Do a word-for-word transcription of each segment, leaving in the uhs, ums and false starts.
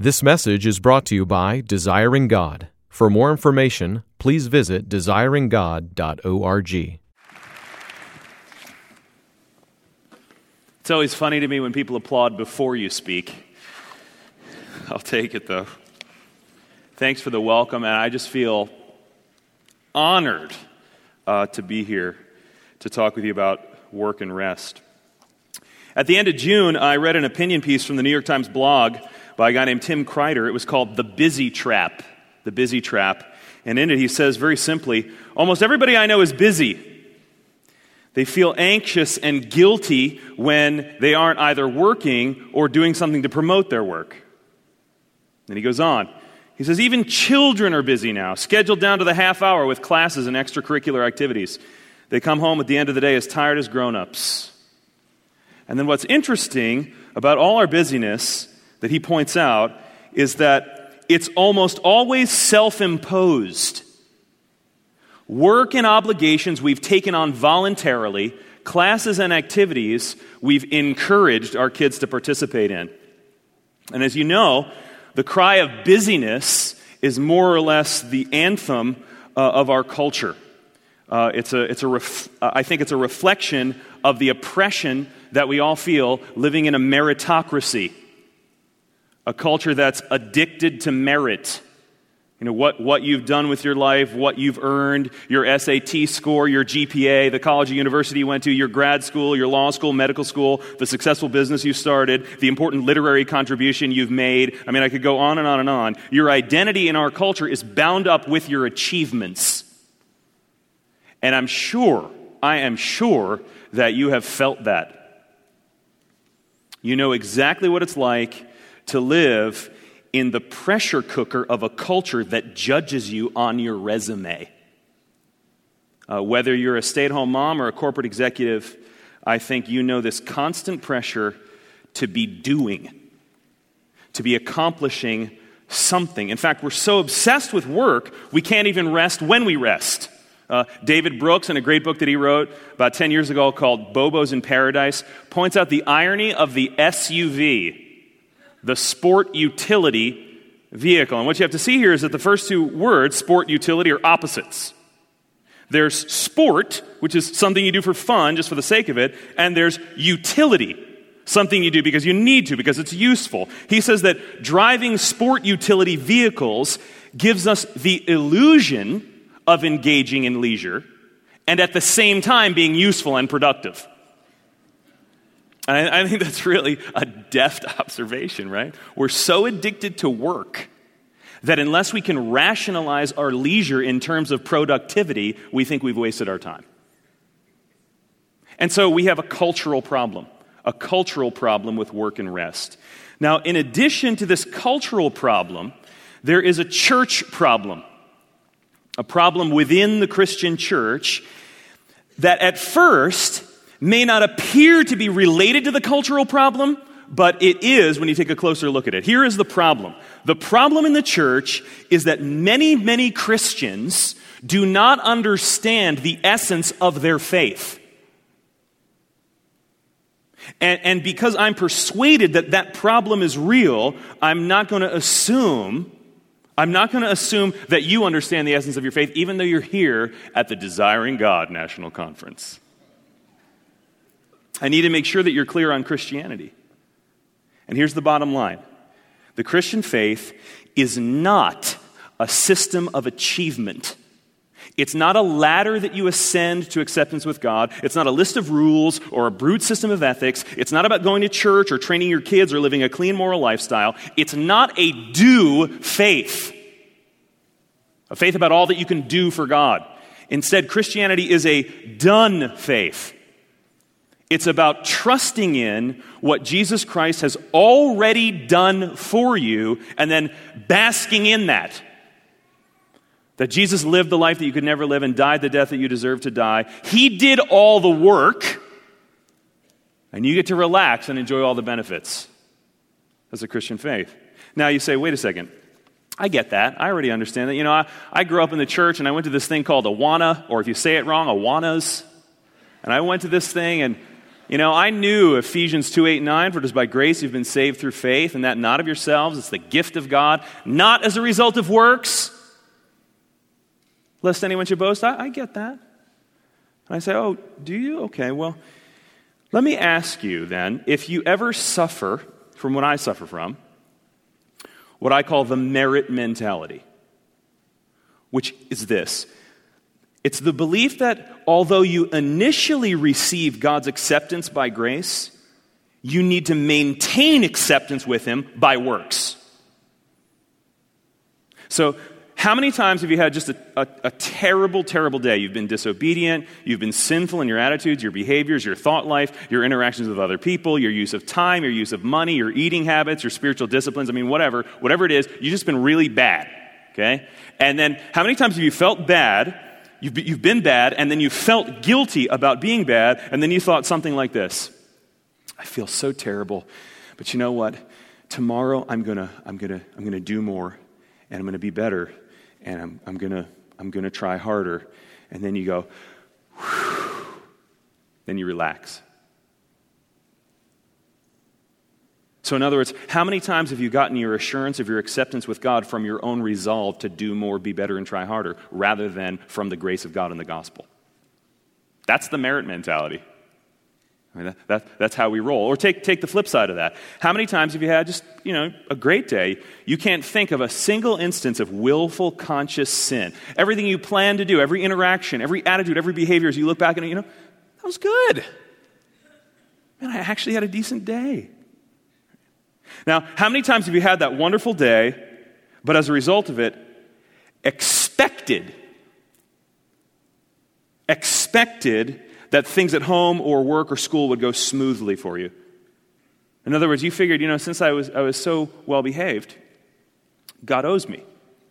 This message is brought to you by Desiring God. For more information, please visit desiring god dot org. It's always funny to me when people applaud before you speak. I'll take it, though. Thanks for the welcome, and I just feel honored uh, to be here to talk with you about work and rest. At the end of June, I read an opinion piece from the New York Times blog by a guy named Tim Kreider. It was called The Busy Trap. The Busy Trap. And in it he says very simply, almost everybody I know is busy. They feel anxious and guilty when they aren't either working or doing something to promote their work. Then he goes on. He says, even children are busy now, scheduled down to the half hour with classes and extracurricular activities. They come home at the end of the day as tired as grown-ups. And then what's interesting about all our busyness that he points out is that it's almost always self-imposed. Work and obligations we've taken on voluntarily, classes and activities we've encouraged our kids to participate in. And as you know, the cry of busyness is more or less the anthem uh, of our culture. Uh, it's a, it's a ref- I think it's a reflection of the oppression that we all feel living in a meritocracy. A culture that's addicted to merit. You know, what, what you've done with your life, what you've earned, your S A T score, your G P A, the college or university you went to, your grad school, your law school, medical school, the successful business you started, the important literary contribution you've made. I mean, I could go on and on and on. Your identity in our culture is bound up with your achievements. And I'm sure, I am sure that you have felt that. You know exactly what it's like to live in the pressure cooker of a culture that judges you on your resume. Uh, whether you're a stay-at-home mom or a corporate executive, I think you know this constant pressure to be doing, to be accomplishing something. In fact, we're so obsessed with work, we can't even rest when we rest. Uh, David Brooks, in a great book that he wrote about ten years ago called Bobos in Paradise, points out the irony of the S U V, the sport utility vehicle. And what you have to see here is that the first two words, sport, utility, are opposites. There's sport, which is something you do for fun, just for the sake of it, and there's utility, something you do because you need to, because it's useful. He says that driving sport utility vehicles gives us the illusion of engaging in leisure, and at the same time being useful and productive. And I, I think that's really a deft observation, right? We're so addicted to work that unless we can rationalize our leisure in terms of productivity, we think we've wasted our time. And so we have a cultural problem, a cultural problem with work and rest. Now, in addition to this cultural problem, there is a church problem. A problem within the Christian church that at first may not appear to be related to the cultural problem, but it is when you take a closer look at it. Here is the problem. The problem in the church is that many, many Christians do not understand the essence of their faith. And, and because I'm persuaded that that problem is real, I'm not going to assume I'm not going to assume that you understand the essence of your faith, even though you're here at the Desiring God National Conference. I need to make sure that you're clear on Christianity. And here's the bottom line. The Christian faith is not a system of achievement. It's not a ladder that you ascend to acceptance with God. It's not a list of rules or a brute system of ethics. It's not about going to church or training your kids or living a clean moral lifestyle. It's not a do faith, a faith about all that you can do for God. Instead, Christianity is a done faith. It's about trusting in what Jesus Christ has already done for you and then basking in that. That Jesus lived the life that you could never live and died the death that you deserve to die. He did all the work, and you get to relax and enjoy all the benefits. That's a Christian faith. Now you say, wait a second. I get that. I already understand that. You know, I, I grew up in the church, and I went to this thing called Awana, or if you say it wrong, Awanas. And I went to this thing, and You know, I knew Ephesians two, eight, nine, for it is by grace you've been saved through faith, and that not of yourselves, it's the gift of God, not as a result of works, lest anyone should boast. I, I get that. And I say, oh, do you? Okay, well, let me ask you then, if you ever suffer from what I suffer from, what I call the merit mentality, which is this. It's the belief that although you initially receive God's acceptance by grace, you need to maintain acceptance with Him by works. So, how many times have you had just a, a, a terrible, terrible day? You've been disobedient, you've been sinful in your attitudes, your behaviors, your thought life, your interactions with other people, your use of time, your use of money, your eating habits, your spiritual disciplines, I mean, whatever, whatever it is, you've just been really bad, okay? And then, how many times have you felt bad? You've, you've been bad, and then you felt guilty about being bad, and then you thought something like this: I feel so terrible, but you know what? Tomorrow I'm gonna, I'm gonna, I'm gonna do more, and I'm gonna be better, and I'm, I'm gonna, I'm gonna try harder. And then you go, whew, then you relax. So in other words, how many times have you gotten your assurance of your acceptance with God from your own resolve to do more, be better, and try harder, rather than from the grace of God and the gospel? That's the merit mentality. I mean, that, that, that's how we roll. Or take, take the flip side of that. How many times have you had just, you know, a great day, you can't think of a single instance of willful, conscious sin. Everything you plan to do, every interaction, every attitude, every behavior, as you look back and you know, that was good. Man, I actually had a decent day. Now, how many times have you had that wonderful day, but as a result of it, expected, expected that things at home or work or school would go smoothly for you? In other words, you figured, you know, since I was I was so well behaved, God owes me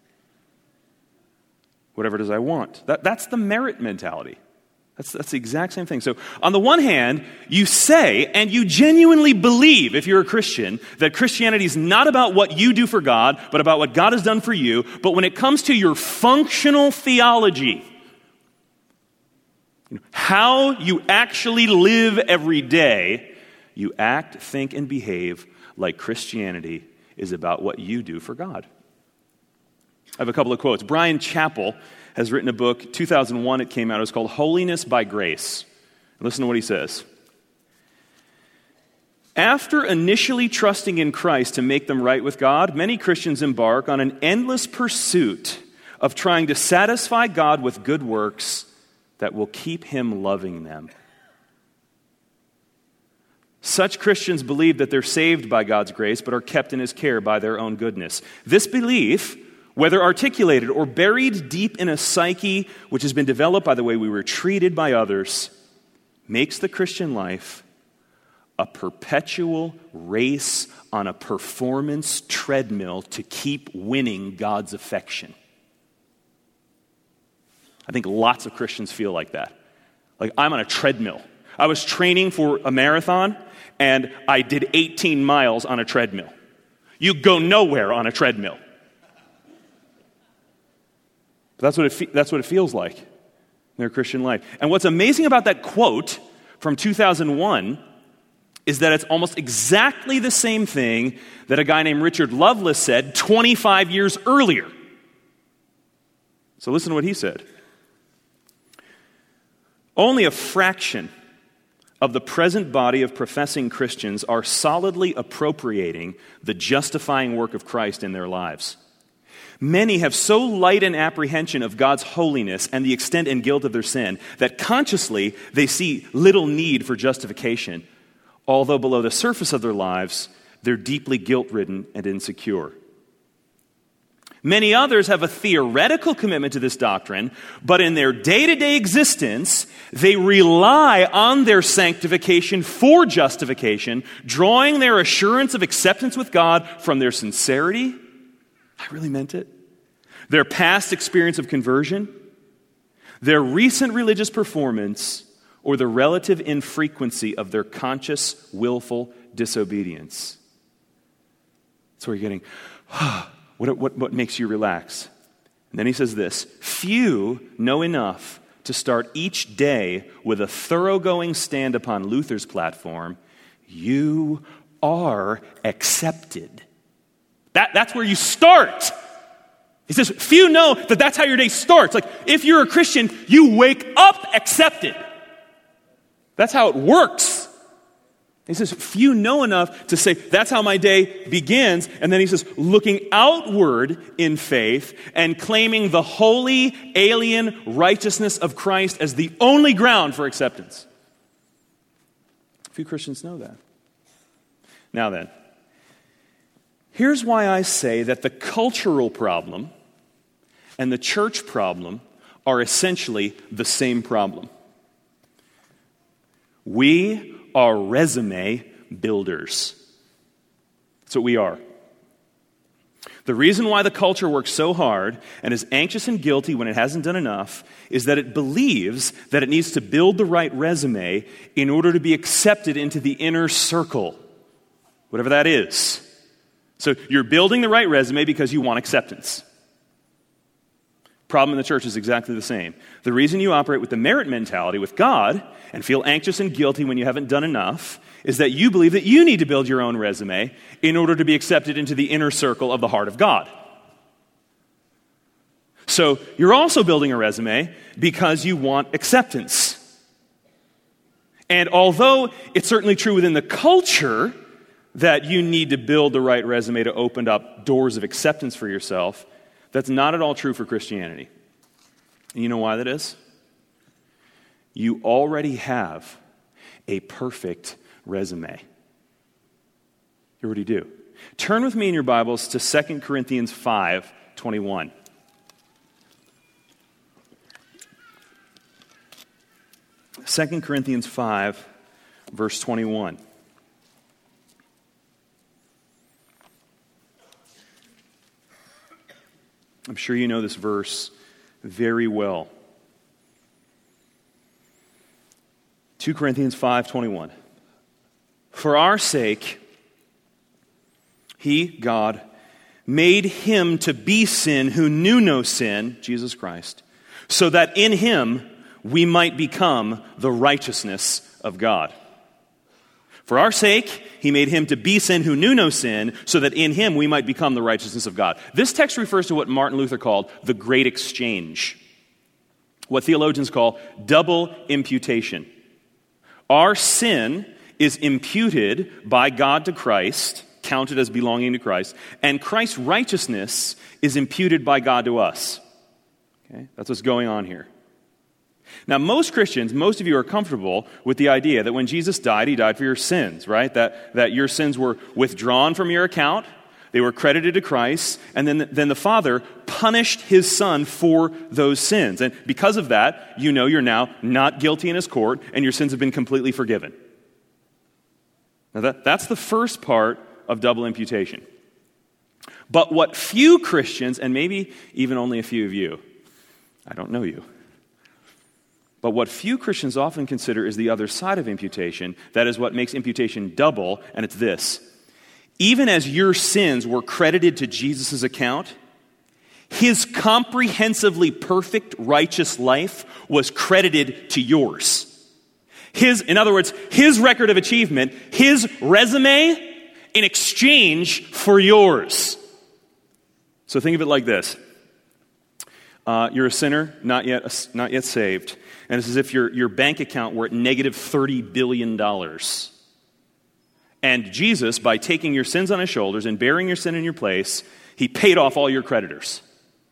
whatever it is I want. That, that's the merit mentality. That's, that's the exact same thing. So on the one hand, you say and you genuinely believe, if you're a Christian, that Christianity is not about what you do for God, but about what God has done for you. But when it comes to your functional theology, you know, how you actually live every day, you act, think, and behave like Christianity is about what you do for God. I have a couple of quotes. Brian Chappell has written a book, two thousand one it came out, it's called Holiness by Grace. Listen to what he says. After initially trusting in Christ to make them right with God, many Christians embark on an endless pursuit of trying to satisfy God with good works that will keep Him loving them. Such Christians believe that they're saved by God's grace, but are kept in His care by their own goodness. This belief, whether articulated or buried deep in a psyche which has been developed by the way we were treated by others, makes the Christian life a perpetual race on a performance treadmill to keep winning God's affection. I think lots of Christians feel like that. Like, I'm on a treadmill. I was training for a marathon, and I did eighteen miles on a treadmill. You go nowhere on a treadmill. But that's what it fe- that's what it feels like in their Christian life. And what's amazing about that quote from two thousand one is that it's almost exactly the same thing that a guy named Richard Lovelace said twenty-five years earlier. So listen to what he said. Only a fraction of the present body of professing Christians are solidly appropriating the justifying work of Christ in their lives. Many have so light an apprehension of God's holiness and the extent and guilt of their sin that consciously they see little need for justification, although below the surface of their lives, they're deeply guilt-ridden and insecure. Many others have a theoretical commitment to this doctrine, but in their day-to-day existence, they rely on their sanctification for justification, drawing their assurance of acceptance with God from their sincerity, I really meant it, their past experience of conversion, their recent religious performance, or the relative infrequency of their conscious, willful disobedience. That's where you're getting, what, what, what makes you relax? And then he says this, few know enough to start each day with a thoroughgoing stand upon Luther's platform, you are accepted. That, that's where you start. He says, few know that that's how your day starts. Like, if you're a Christian, you wake up accepted. That's how it works. He says, few know enough to say, that's how my day begins. And then he says, looking outward in faith and claiming the holy, alien righteousness of Christ as the only ground for acceptance. Few Christians know that. Now then, here's why I say that the cultural problem and the church problem are essentially the same problem. We are resume builders. That's what we are. The reason why the culture works so hard and is anxious and guilty when it hasn't done enough is that it believes that it needs to build the right resume in order to be accepted into the inner circle, whatever that is. So you're building the right resume because you want acceptance. Problem in the church is exactly the same. The reason you operate with the merit mentality with God and feel anxious and guilty when you haven't done enough is that you believe that you need to build your own resume in order to be accepted into the inner circle of the heart of God. So you're also building a resume because you want acceptance. And although it's certainly true within the culture that you need to build the right resume to open up doors of acceptance for yourself, that's not at all true for Christianity. And you know why that is? You already have a perfect resume. You already do. Turn with me in your Bibles to Second Corinthians five twenty-one. Second Corinthians five, verse twenty-one. I'm sure you know this verse very well. Second Corinthians five twenty-one. For our sake, he, God, made him to be sin who knew no sin, Jesus Christ, so that in him we might become the righteousness of God. For our sake, he made him to be sin who knew no sin, so that in him we might become the righteousness of God. This text refers to what Martin Luther called the Great Exchange, what theologians call double imputation. Our sin is imputed by God to Christ, counted as belonging to Christ, and Christ's righteousness is imputed by God to us. Okay? That's what's going on here. Now, most Christians, most of you are comfortable with the idea that when Jesus died, he died for your sins, right? That, that your sins were withdrawn from your account, they were credited to Christ, and then, then the Father punished his Son for those sins. And because of that, you know you're now not guilty in his court, and your sins have been completely forgiven. Now, that, that's the first part of double imputation. But what few Christians, and maybe even only a few of you, I don't know you, but what few Christians often consider is the other side of imputation. That is what makes imputation double, and it's this. Even as your sins were credited to Jesus' account, his comprehensively perfect righteous life was credited to yours. His, in other words, his record of achievement, his resume in exchange for yours. So think of it like this. Uh, you're a sinner, not yet, not yet saved. And it's as if your, your bank account were at negative thirty billion dollars. And Jesus, by taking your sins on his shoulders and bearing your sin in your place, he paid off all your creditors.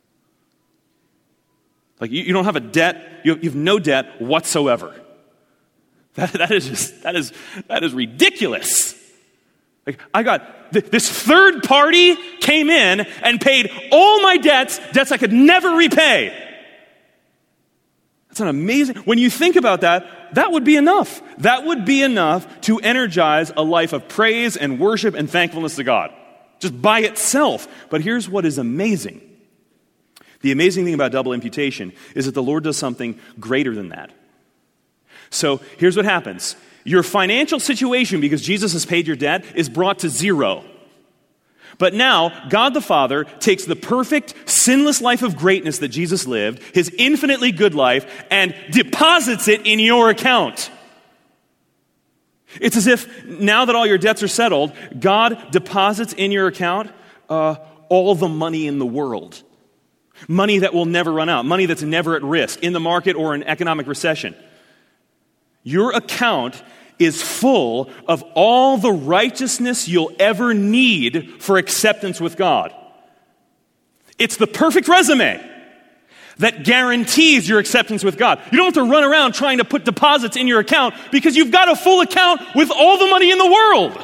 Like, you, you don't have a debt, you have, you have no debt whatsoever. That, that is just, that is, that is ridiculous. Like, I got, th- this third party came in and paid all my debts, debts I could never repay. That's an amazing, when you think about that, that would be enough. That would be enough to energize a life of praise and worship and thankfulness to God, just by itself. But here's what is amazing. The amazing thing about double imputation is that the Lord does something greater than that. So here's what happens. Your financial situation, because Jesus has paid your debt, is brought to zero. But now, God the Father takes the perfect, sinless life of greatness that Jesus lived, his infinitely good life, and deposits it in your account. It's as if now that all your debts are settled, God deposits in your account uh, all the money in the world. Money that will never run out, money that's never at risk in the market or in economic recession. Your account is full of all the righteousness you'll ever need for acceptance with God. It's the perfect resume that guarantees your acceptance with God. You don't have to run around trying to put deposits in your account because you've got a full account with all the money in the world.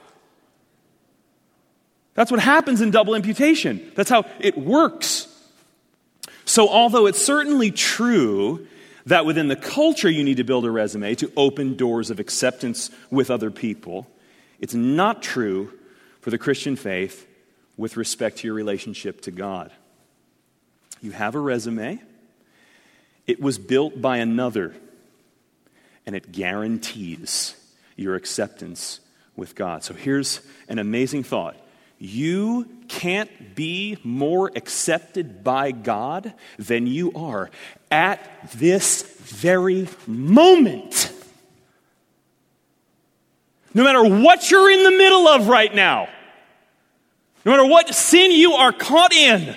That's what happens in double imputation. That's how it works. So although it's certainly true that within the culture you need to build a resume to open doors of acceptance with other people, it's not true for the Christian faith with respect to your relationship to God. You have a resume. It was built by another, and it guarantees your acceptance with God. So here's an amazing thought. You can't be more accepted by God than you are at this very moment. No matter what you're in the middle of right now, no matter what sin you are caught in,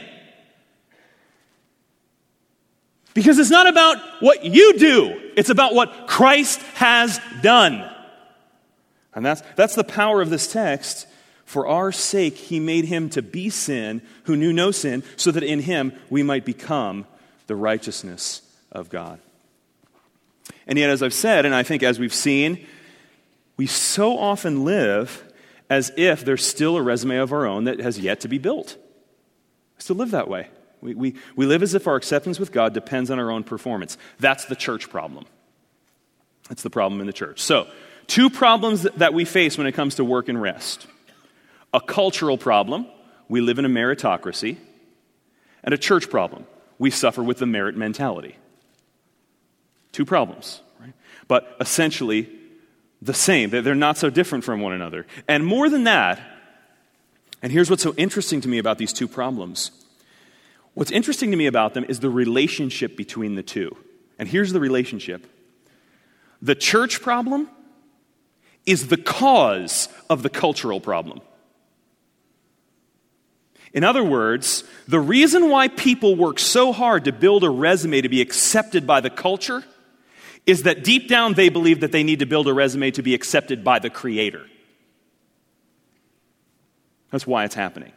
because it's not about what you do, it's about what Christ has done. And that's, that's the power of this text. For our sake, he made him to be sin who knew no sin, so that in him we might become the righteousness of God. And yet, as I've said, and I think as we've seen, we so often live as if there's still a resume of our own that has yet to be built. We still live that way. We, we, we live as if our acceptance with God depends on our own performance. That's the church problem. That's the problem in the church. So, two problems that we face when it comes to work and rest. A cultural problem, we live in a meritocracy, and a church problem, we suffer with the merit mentality. Two problems, right? But essentially the same. They're not so different from one another. And more than that, and here's what's so interesting to me about these two problems. What's interesting to me about them is the relationship between the two. And here's the relationship. The church problem is the cause of the cultural problem. In other words, the reason why people work so hard to build a resume to be accepted by the culture is that deep down they believe that they need to build a resume to be accepted by the Creator. That's why it's happening.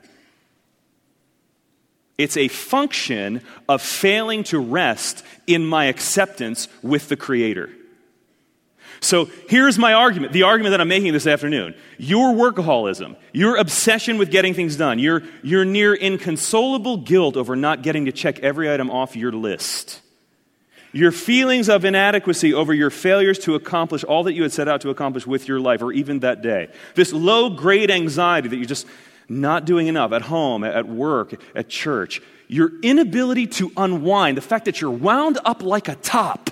It's a function of failing to rest in my acceptance with the Creator. So here's my argument, the argument that I'm making this afternoon. Your workaholism, your obsession with getting things done, your, your near inconsolable guilt over not getting to check every item off your list, your feelings of inadequacy over your failures to accomplish all that you had set out to accomplish with your life or even that day, this low-grade anxiety that you're just not doing enough at home, at work, at church, your inability to unwind, the fact that you're wound up like a top,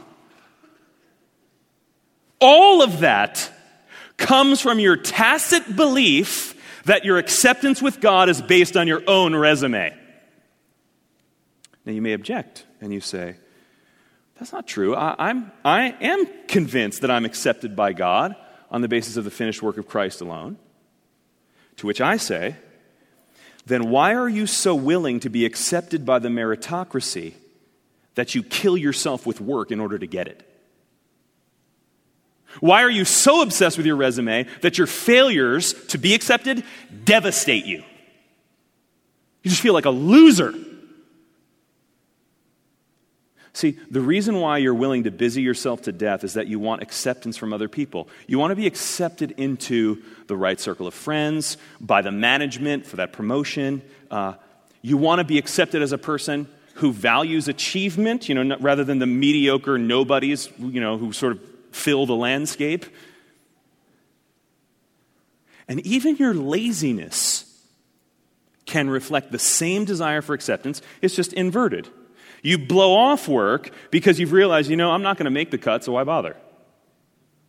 all of that comes from your tacit belief that your acceptance with God is based on your own resume. Now you may object and you say, that's not true. I, I'm, I am convinced that I'm accepted by God on the basis of the finished work of Christ alone. To which I say, then why are you so willing to be accepted by the meritocracy that you kill yourself with work in order to get it? Why are you so obsessed with your resume that your failures to be accepted devastate you? You just feel like a loser. See, the reason why you're willing to busy yourself to death is that you want acceptance from other people. You want to be accepted into the right circle of friends, by the management for that promotion. Uh, you want to be accepted as a person who values achievement, you know, not, rather than the mediocre nobodies, you know, who sort of fill the landscape. And even your laziness can reflect the same desire for acceptance. It's just inverted. You blow off work because you've realized, you know, I'm not going to make the cut, so why bother?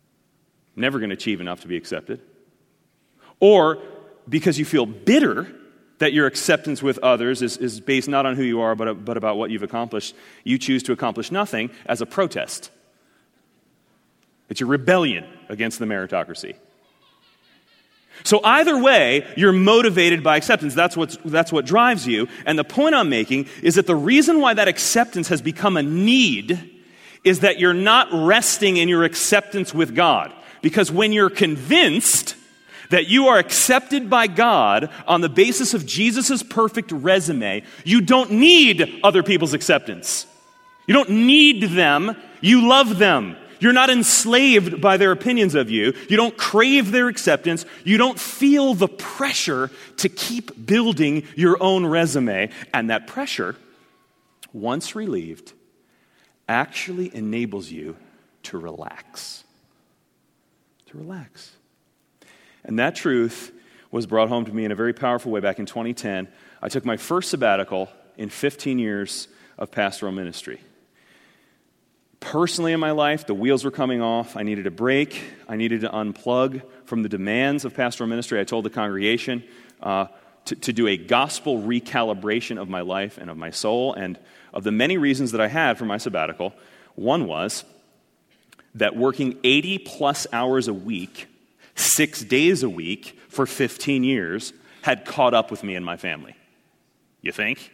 Never going to achieve enough to be accepted. Or because you feel bitter that your acceptance with others is, is based not on who you are, but, but about what you've accomplished, you choose to accomplish nothing as a protest. It's your rebellion against the meritocracy. So either way, you're motivated by acceptance. That's what's, that's what drives you. And the point I'm making is that the reason why that acceptance has become a need is that you're not resting in your acceptance with God. Because when you're convinced that you are accepted by God on the basis of Jesus' perfect resume, you don't need other people's acceptance. You don't need them. You love them. You're not enslaved by their opinions of you. You don't crave their acceptance. You don't feel the pressure to keep building your own resume. And that pressure, once relieved, actually enables you to relax. To relax. And that truth was brought home to me in a very powerful way back in twenty ten. I took my first sabbatical in fifteen years of pastoral ministry. Personally in my life, the wheels were coming off. I needed a break. I needed to unplug from the demands of pastoral ministry. I told the congregation uh, to, to do a gospel recalibration of my life and of my soul. And of the many reasons that I had for my sabbatical, one was that working eighty plus hours a week, six days a week for fifteen years had caught up with me and my family. You think?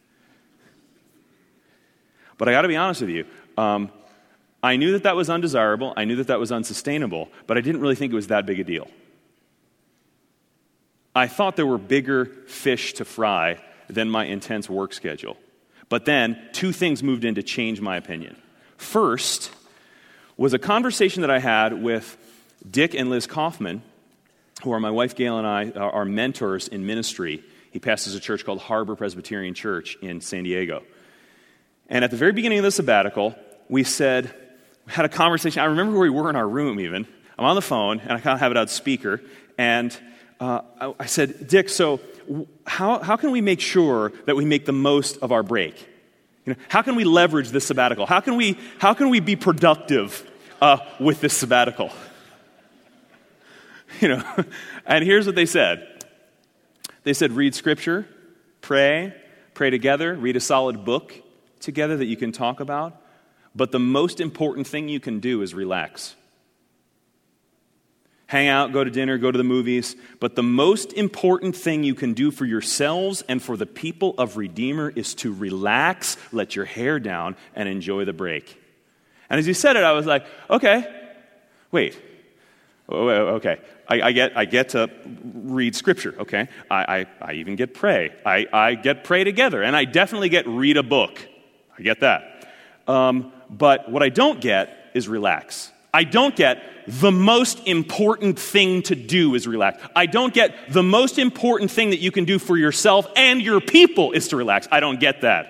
But I got to be honest with you. Um, I knew that that was undesirable. I knew that that was unsustainable, but I didn't really think it was that big a deal. I thought there were bigger fish to fry than my intense work schedule. But then, two things moved in to change my opinion. First was a conversation that I had with Dick and Liz Kaufman, who are my wife Gail and I, are mentors in ministry. He pastors a church called Harbor Presbyterian Church in San Diego. And at the very beginning of the sabbatical, we said, we had a conversation. I remember where we were in our room even. I'm on the phone, and I kind of have it on speaker. And uh, I, I said, Dick, so how, how can we make sure that we make the most of our break? You know, how can we leverage this sabbatical? How can we, how can we be productive uh, with this sabbatical? You know, and here's what they said. They said, read scripture, pray, pray together, read a solid book together that you can talk about. But the most important thing you can do is relax. Hang out, go to dinner, go to the movies. But the most important thing you can do for yourselves and for the people of Redeemer is to relax, let your hair down, and enjoy the break. And as he said it, I was like, okay, wait. Okay, I, I get I get to read scripture, okay? I, I, I even get pray. I, I get pray together, and I definitely get read a book. I get that. Um, but what I don't get is relax. I don't get the most important thing to do is relax. I don't get the most important thing that you can do for yourself and your people is to relax. I don't get that.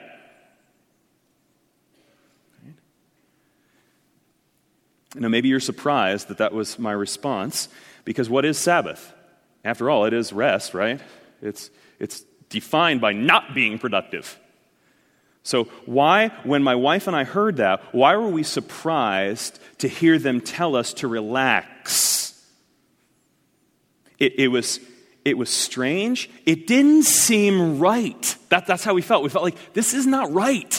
Now, maybe you're surprised that that was my response, because what is Sabbath? After all, it is rest, right? It's, it's defined by not being productive. So why, when my wife and I heard that, why were we surprised to hear them tell us to relax? It, it was, it was strange. It didn't seem right. That, that's how we felt. We felt like, this is not right.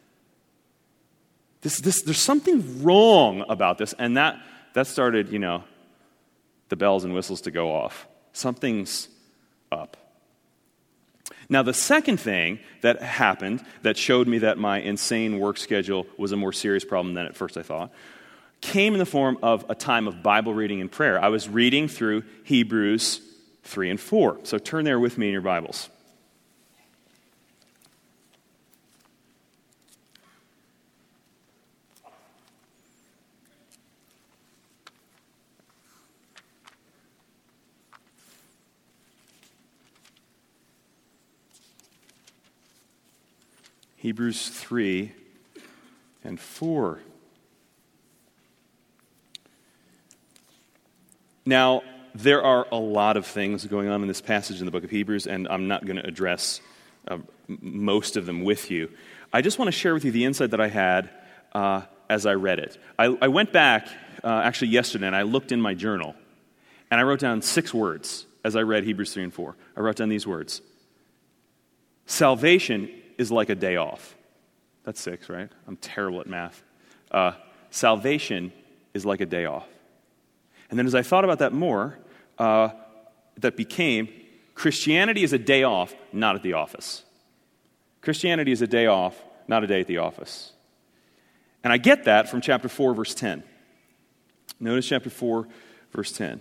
This, this, there's something wrong about this. And that, that started, you know, the bells and whistles to go off. Something's up. Now, the second thing that happened that showed me that my insane work schedule was a more serious problem than at first I thought came in the form of a time of Bible reading and prayer. I was reading through Hebrews three and four. So turn there with me in your Bibles. Hebrews three and four. Now, there are a lot of things going on in this passage in the book of Hebrews, and I'm not going to address uh, most of them with you. I just want to share with you the insight that I had uh, as I read it. I, I went back uh, actually yesterday, and I looked in my journal, and I wrote down six words as I read Hebrews three and four. I wrote down these words: salvation is like a day off. That's six, right? I'm terrible at math. Uh, salvation is like a day off. And then as I thought about that more, uh, that became Christianity is a day off, not at the office. Christianity is a day off, not a day at the office. And I get that from chapter four, verse ten. Notice chapter four, verse ten.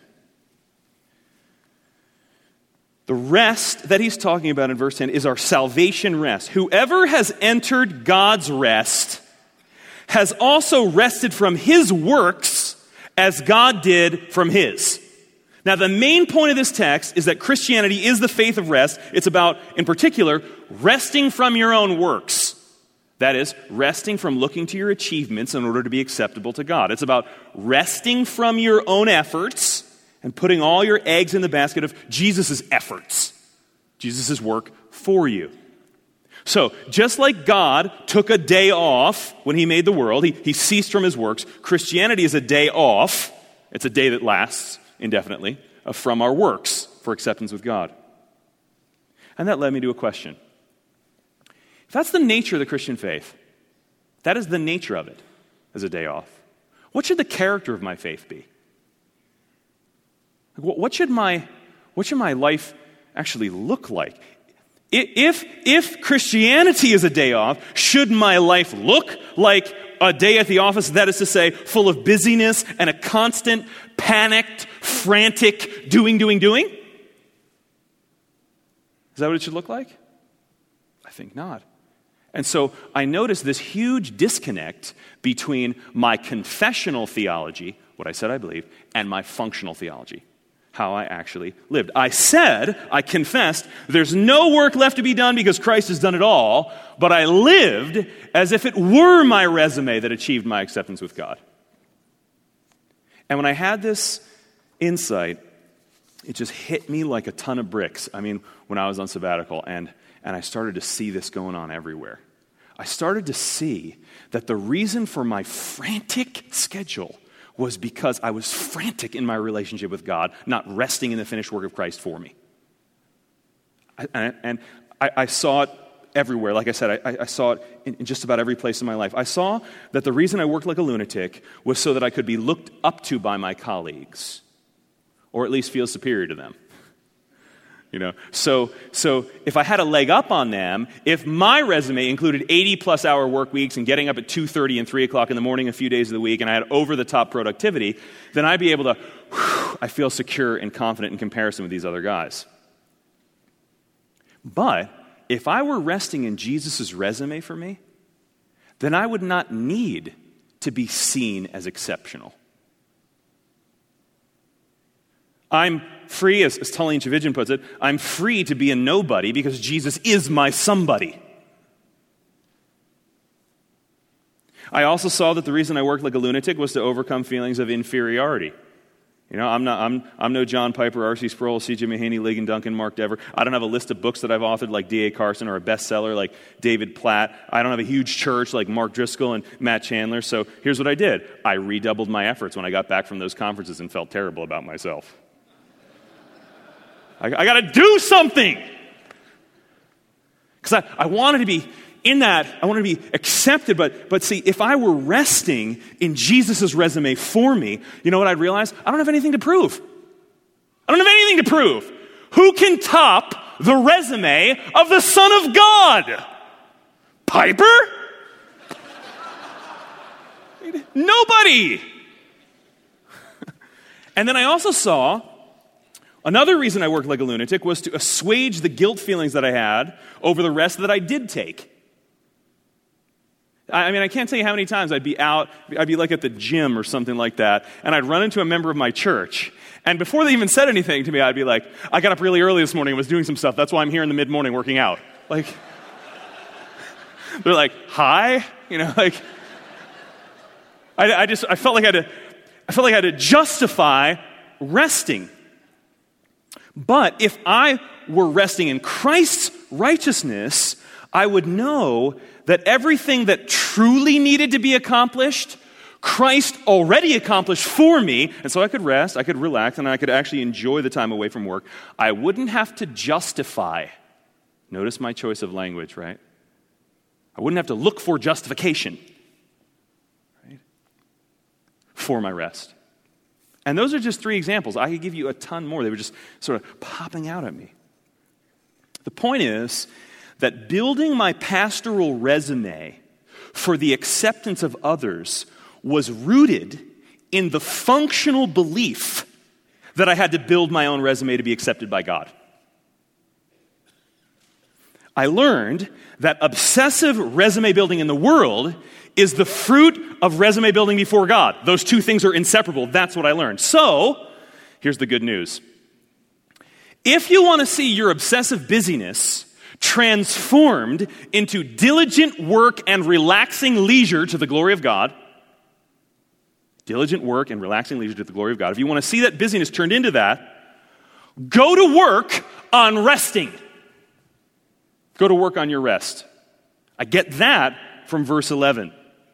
The rest that he's talking about in verse ten is our salvation rest. Whoever has entered God's rest has also rested from his works as God did from his. Now, the main point of this text is that Christianity is the faith of rest. It's about, in particular, resting from your own works. That is, resting from looking to your achievements in order to be acceptable to God. It's about resting from your own efforts and putting all your eggs in the basket of Jesus' efforts, Jesus' work for you. So, just like God took a day off when he made the world, he, he ceased from his works, Christianity is a day off. It's a day that lasts indefinitely uh, from our works for acceptance with God. And that led me to a question. If that's the nature of the Christian faith, that is the nature of it as a day off, what should the character of my faith be? What should my, what should my life actually look like? If, if Christianity is a day off, should my life look like a day at the office, that is to say, full of busyness and a constant, panicked, frantic doing, doing, doing? Is that what it should look like? I think not. And so I notice this huge disconnect between my confessional theology, what I said I believe, and my functional theology, how I actually lived. I said, I confessed, there's no work left to be done because Christ has done it all, but I lived as if it were my resume that achieved my acceptance with God. And when I had this insight, it just hit me like a ton of bricks. I mean, when I was on sabbatical, and, and I started to see this going on everywhere. I started to see that the reason for my frantic schedule was because I was frantic in my relationship with God, not resting in the finished work of Christ for me. I, and and I, I saw it everywhere. Like I said, I, I saw it in, in just about every place in my life. I saw that the reason I worked like a lunatic was so that I could be looked up to by my colleagues, or at least feel superior to them. You know, so so if I had a leg up on them, if my resume included eighty plus hour work weeks and getting up at two thirty and three o'clock in the morning a few days of the week, and I had over the top productivity, then I'd be able to, whew, I feel secure and confident in comparison with these other guys. But if I were resting in Jesus' resume for me, then I would not need to be seen as exceptional. I'm free, as, as Tullian Tchividjian puts it, I'm free to be a nobody because Jesus is my somebody. I also saw that the reason I worked like a lunatic was to overcome feelings of inferiority. You know, I'm not, I'm, I'm no John Piper, R C Sproul, C J Mahaney, Ligon Duncan, Mark Dever. I don't have a list of books that I've authored like D A Carson or a bestseller like David Platt. I don't have a huge church like Mark Driscoll and Matt Chandler. So here's what I did. I redoubled my efforts when I got back from those conferences and felt terrible about myself. I, I got to do something. Because I, I wanted to be in that, I wanted to be accepted. But, but see, if I were resting in Jesus' resume for me, you know what I'd realize? I don't have anything to prove. I don't have anything to prove. Who can top the resume of the Son of God? Piper? Nobody. And then I also saw another reason I worked like a lunatic was to assuage the guilt feelings that I had over the rest that I did take. I mean, I can't tell you how many times I'd be out, I'd be like at the gym or something like that, and I'd run into a member of my church, and before they even said anything to me, I'd be like, I got up really early this morning and was doing some stuff, that's why I'm here in the mid-morning working out. Like, they're like, hi? You know, like, I, I just, I felt like I had to, I felt like I had to justify resting. But if I were resting in Christ's righteousness, I would know that everything that truly needed to be accomplished, Christ already accomplished for me, and so I could rest, I could relax, and I could actually enjoy the time away from work. I wouldn't have to justify Notice my choice of language, right? I wouldn't have to look for justification, right, for my rest. And those are just three examples. I could give you a ton more. They were just sort of popping out at me. The point is that building my pastoral resume for the acceptance of others was rooted in the functional belief that I had to build my own resume to be accepted by God. I learned that obsessive resume building in the world is the fruit of resume building before God. Those two things are inseparable. That's what I learned. So, here's the good news. If you want to see your obsessive busyness transformed into diligent work and relaxing leisure to the glory of God, diligent work and relaxing leisure to the glory of God, if you want to see that busyness turned into that, go to work on resting. Go to work on your rest. I get that from verse eleven.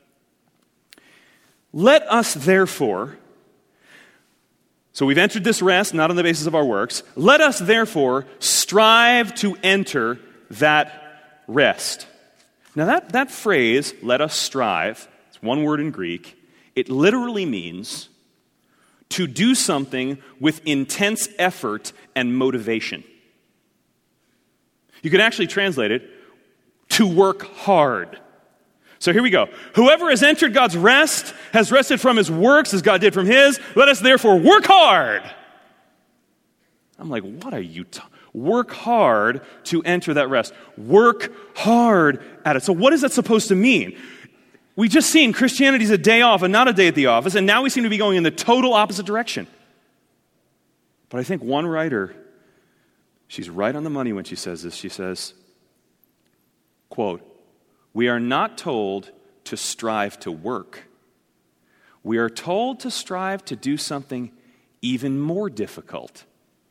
Let us therefore, so we've entered this rest, not on the basis of our works, let us therefore strive to enter that rest. Now that, that phrase, let us strive, it's one word in Greek. It literally means to do something with intense effort and motivation. You can actually translate it, to work hard. So here we go. Whoever has entered God's rest has rested from his works as God did from his. Let us therefore work hard. I'm like, what are you talking? Work hard to enter that rest. Work hard at it. So what is that supposed to mean? We just seen Christianity's a day off and not a day at the office, and now we seem to be going in the total opposite direction. But I think one writer, she's right on the money when she says this. She says, quote, "We are not told to strive to work. We are told to strive to do something even more difficult.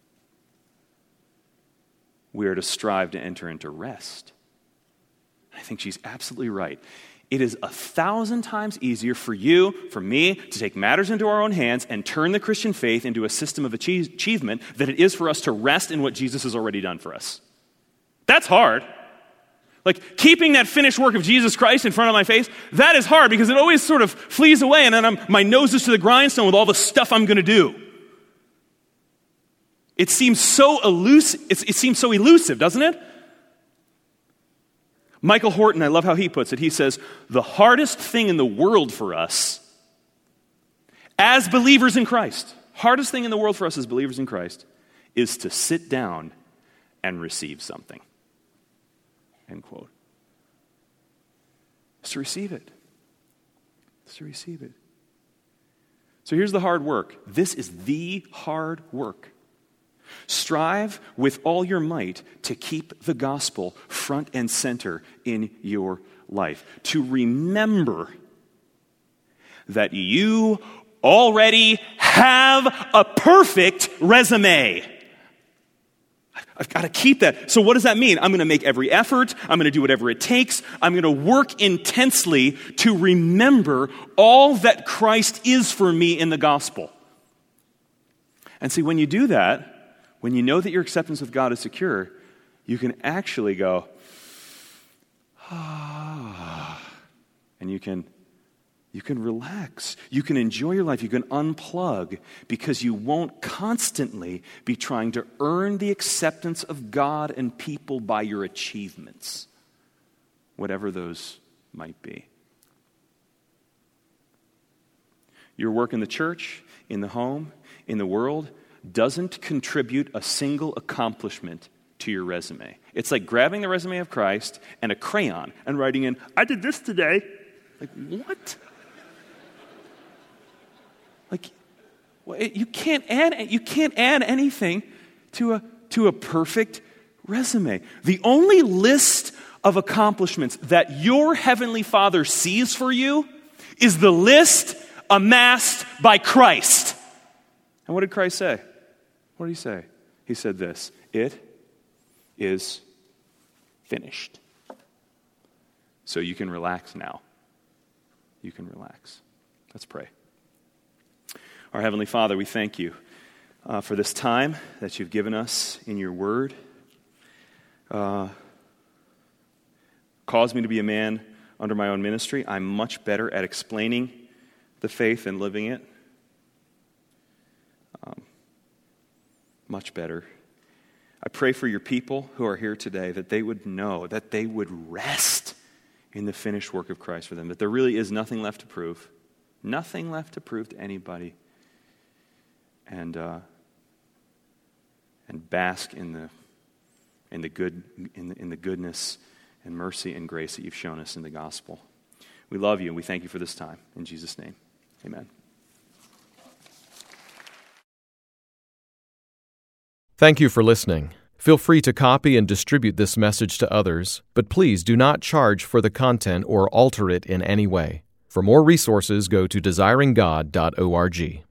We are to strive to enter into rest." I think she's absolutely right. It is a thousand times easier for you, for me, to take matters into our own hands and turn the Christian faith into a system of achieve- achievement than it is for us to rest in what Jesus has already done for us. That's hard. Like, keeping that finished work of Jesus Christ in front of my face, that is hard because it always sort of flees away and then I'm, my nose is to the grindstone with all the stuff I'm going to do. It seems so elusive, it seems so elusive, doesn't it? Michael Horton, I love how he puts it. He says, the hardest thing in the world for us as believers in Christ, hardest thing in the world for us as believers in Christ is to sit down and receive something. End quote. It's to receive it. It's to receive it. So here's the hard work. This is the hard work. Strive with all your might to keep the gospel front and center in your life. To remember that you already have a perfect resume. I've got to keep that. So what does that mean? I'm going to make every effort. I'm going to do whatever it takes. I'm going to work intensely to remember all that Christ is for me in the gospel. And see, when you do that, when you know that your acceptance of God is secure, you can actually go, ah, and you can, you can relax. You can enjoy your life. You can unplug because you won't constantly be trying to earn the acceptance of God and people by your achievements, whatever those might be. Your work in the church, in the home, in the world, doesn't contribute a single accomplishment to your resume. It's like grabbing the resume of Christ and a crayon and writing in, I did this today. Like, what? Like, well, you can't add you can't add anything to a to a perfect resume. The only list of accomplishments that your heavenly Father sees for you is the list amassed by Christ. And what did Christ say? What did he say? He said this, it is finished. So you can relax now. You can relax. Let's pray. Our Heavenly Father, we thank you uh, for this time that you've given us in your word. Uh, caused me to be a man under my own ministry. I'm much better at explaining the faith and living it. Um, much better. I pray for your people who are here today that they would know, that they would rest in the finished work of Christ for them, that there really is nothing left to prove, nothing left to prove to anybody, and uh, and bask in the in the good in the, in the goodness and mercy and grace that you've shown us in the gospel. We love you and we thank you for this time. In Jesus' name, amen. Thank you for listening. Feel free to copy and distribute this message to others, but please do not charge for the content or alter it in any way. For more resources, go to desiring god dot org.